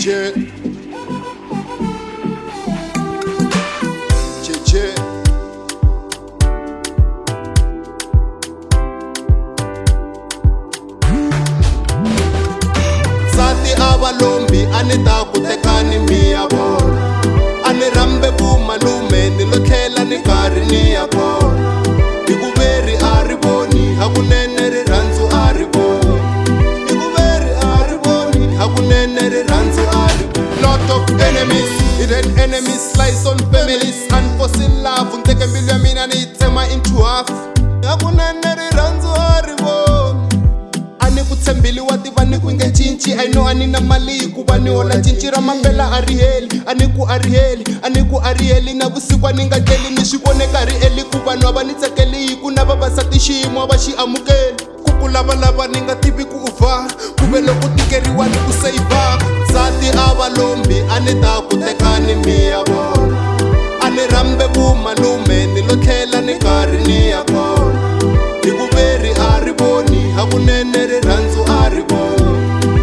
Cheche Cheche Sati abalombi anita kutekani miya bona Ani rambe bu malume nilothela ni kari niya bona Ikuveri ariboni hakunene rirhandzu ariboni Ikuveri ariboni hakunene rirhandzu ariboni Lot of enemies, hidden enemies slice on families Unforeseen love, unteke mbilu ya mina niyitsema into half Hakunene rirhandzu ariboni Ani kutsembili wativa ni kuinge cinci I know anina mali hikuva ni hola cinci ra mambela ariheli Ani ku ariheli na vusiku aninga tleli ni swi vone karhi eli ku vanhu ava ni tsakeli hiku na vavasati xiyimo va xi amukeli ku ku lavalava ni nga tivi ku uva ku ve loko tikeriwa ni ku seyivha nsati a va lombi a ni ta ku tekani miya vona a ni rambe vumalume ni lo tlhela ni karhi ni ya kona hikuveri a ri voni hakunene rirhandzu a ri voni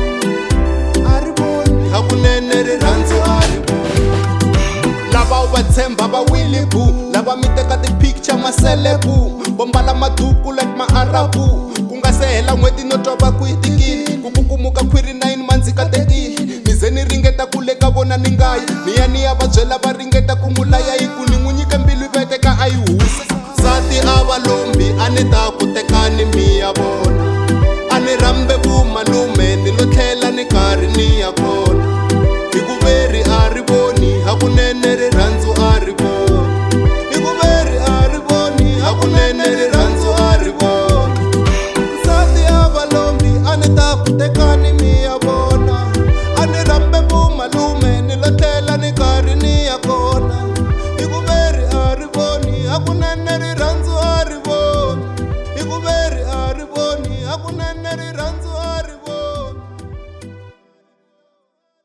hakunene rirhandzu a ri voni lava u va tshemba va wile bu lava mi teka ti-picture maselebu vo mbala maduku like maarabu ku nga se hela n'hweti no twa va ku yi tikile ku kukumuka khwiri 9 mandzika tekile mi ze ni ringeta ku le ka vona ni nga yi ni ya va byela va ringeta ku mulaya hi ku ni n'wi nyike mbilu veteka a yi husa nsati a va lombi a ni ta ku tekani miya vona a ni rambe vumalume ni lo tlhela ni karhi ni ya kona hikuveri a ri voni hakunene rirhandzu a ri voni hikuveri a ri voni hakunene rirhandzu a ri voni nsati a va lombi a ni ta ku tekani miya vona a ni rambe vumalume ni lo tlhela ni karhi ni ya kona hikuveri a ri voni hakunene rirhandzu a ri voni hikuveri a ri voni hakunene rirhandzu a